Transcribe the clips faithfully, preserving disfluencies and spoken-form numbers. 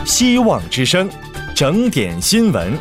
希望之声，整点新闻。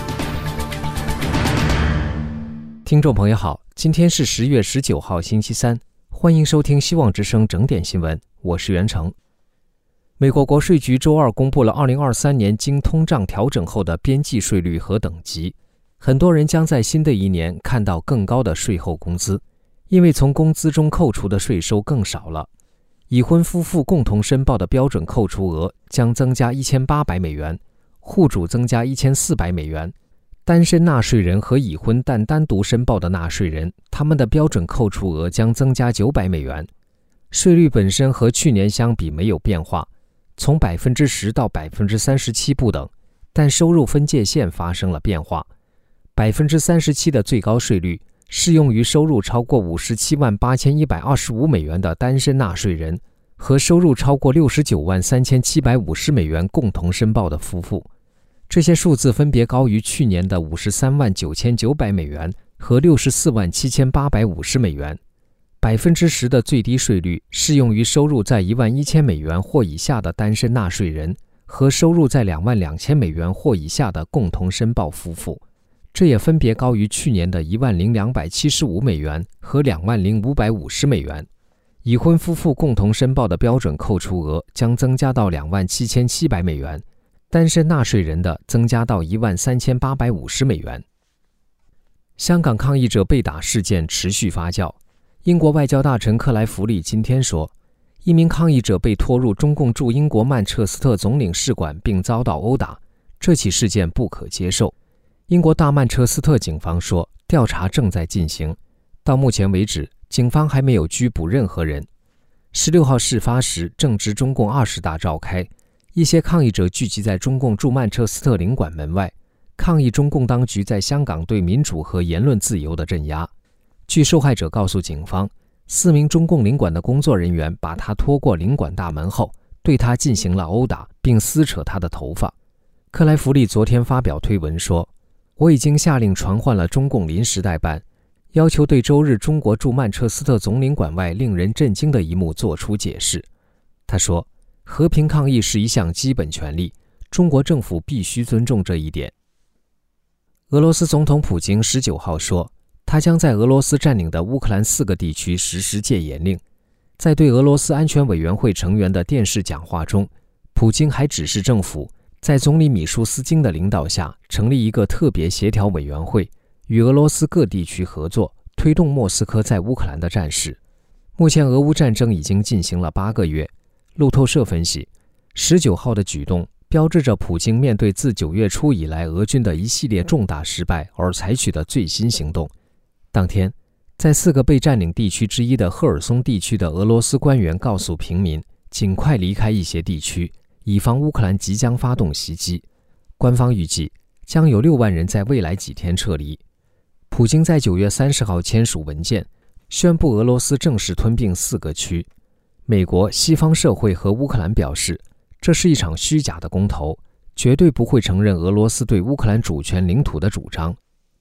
听众朋友好，今天是十月十九号星期三，欢迎收听希望之声整点新闻，我是袁成。美国国税局周二公布了二零二三年经通胀调整后的边际税率和等级，很多人将在新的一年看到更高的税后工资，因为从工资中扣除的税收更少了。已婚夫妇共同申报的标准扣除额将增加一千八百美元，户主增加一千四百美元。单身纳税人和已婚但单独申报的纳税人，他们的标准扣除额将增加九百美元。税率本身和去年相比没有变化，从 百分之十 到 百分之三十七 不等，但收入分界线发生了变化。 百分之三十七 的最高税率适用于收入超过五十七万八千一百二十五美元的单身纳税人和收入超过六十九万三千七百五十美元共同申报的夫妇。这些数字分别高于去年的五十三万九千九百美元和六十四万七千八百五十美元。 百分之十 的最低税率适用于收入在一万一千美元或以下的单身纳税人和收入在两万两千美元或以下的共同申报夫妇。这也分别高于去年的一万零两百七十五美元和两万零五百五十美元。已婚夫妇共同申报的标准扣除额将增加到两万七千七百美元，单身纳税人的增加到一万三千八百五十美元。香港抗议者被打事件持续发酵。英国外交大臣克莱弗利今天说，一名抗议者被拖入中共驻英国曼彻斯特总领事馆并遭到殴打，这起事件不可接受。英国大曼彻斯特警方说，调查正在进行，到目前为止，警方还没有拘捕任何人。十六号事发时正值中共二十大召开，一些抗议者聚集在中共驻曼彻斯特领馆门外，抗议中共当局在香港对民主和言论自由的镇压。据受害者告诉警方，四名中共领馆的工作人员把他拖过领馆大门后，对他进行了殴打，并撕扯他的头发。克莱弗利昨天发表推文说，我已经下令传唤了中共临时代办，要求对周日中国驻曼彻斯特总领馆外令人震惊的一幕做出解释。他说，和平抗议是一项基本权利，中国政府必须尊重这一点。俄罗斯总统普京十九号说，他将在俄罗斯占领的乌克兰四个地区实施戒严令。在对俄罗斯安全委员会成员的电视讲话中，普京还指示政府在总理米舒斯京的领导下成立一个特别协调委员会，与俄罗斯各地区合作，推动莫斯科在乌克兰的战事。目前俄乌战争已经进行了八个月。路透社分析，十九号的举动标志着普京面对自九月初以来俄军的一系列重大失败而采取的最新行动。当天，在四个被占领地区之一的赫尔松地区的俄罗斯官员告诉平民，尽快离开一些地区，以防乌克兰即将发动袭击。官方预计将有六万人在未来几天撤离。普京在九月三十号签署文件，宣布俄罗斯正式吞并四个区。美国、西方社会和乌克兰表示，这是一场虚假的公投，绝对不会承认俄罗斯对乌克兰主权领土的主张。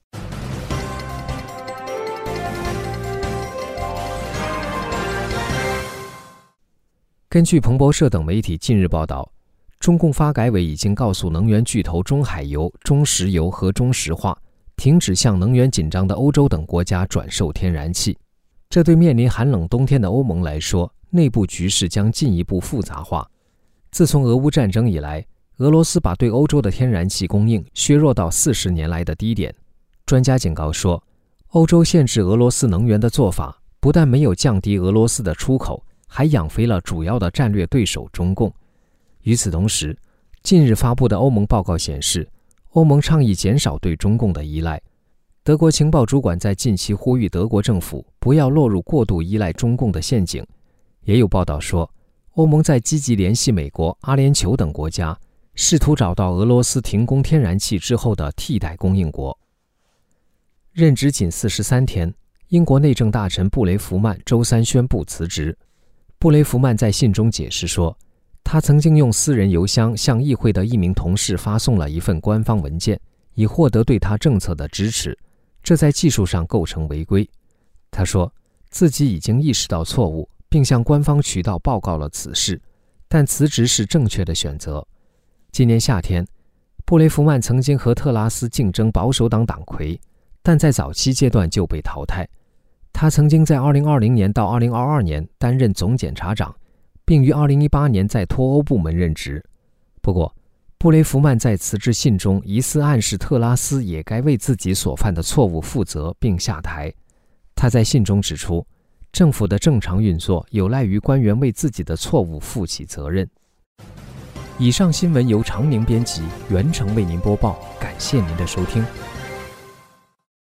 根据彭博社等媒体近日报道，中共发改委已经告诉能源巨头中海油、中石油和中石化，停止向能源紧张的欧洲等国家转售天然气。这对面临寒冷冬天的欧盟来说，内部局势将进一步复杂化。自从俄乌战争以来，俄罗斯把对欧洲的天然气供应削弱到四十年来的低点。专家警告说，欧洲限制俄罗斯能源的做法不但没有降低俄罗斯的出口，还养肥了主要的战略对手中共。与此同时，近日发布的欧盟报告显示，欧盟倡议减少对中共的依赖。德国情报主管在近期呼吁德国政府不要落入过度依赖中共的陷阱。也有报道说，欧盟在积极联系美国、阿联酋等国家，试图找到俄罗斯停供天然气之后的替代供应国。任职仅四十三天，英国内政大臣布雷弗曼周三宣布辞职。布雷弗曼在信中解释说，他曾经用私人邮箱向议会的一名同事发送了一份官方文件，以获得对他政策的支持，这在技术上构成违规。他说，自己已经意识到错误，并向官方渠道报告了此事，但辞职是正确的选择。 今年夏天，布雷弗曼曾经和特拉斯竞争保守党党魁，但在早期阶段就被淘汰。他曾经在二零二零年到二零二二年担任总检察长，并于二零一八年在脱欧部门任职。不过，布雷弗曼在辞职信中疑似暗示特拉斯也该为自己所犯的错误负责并下台。他在信中指出，政府的正常运作有赖于官员为自己的错误负起责任。以上新闻由常宁编辑，袁成为您播报，感谢您的收听。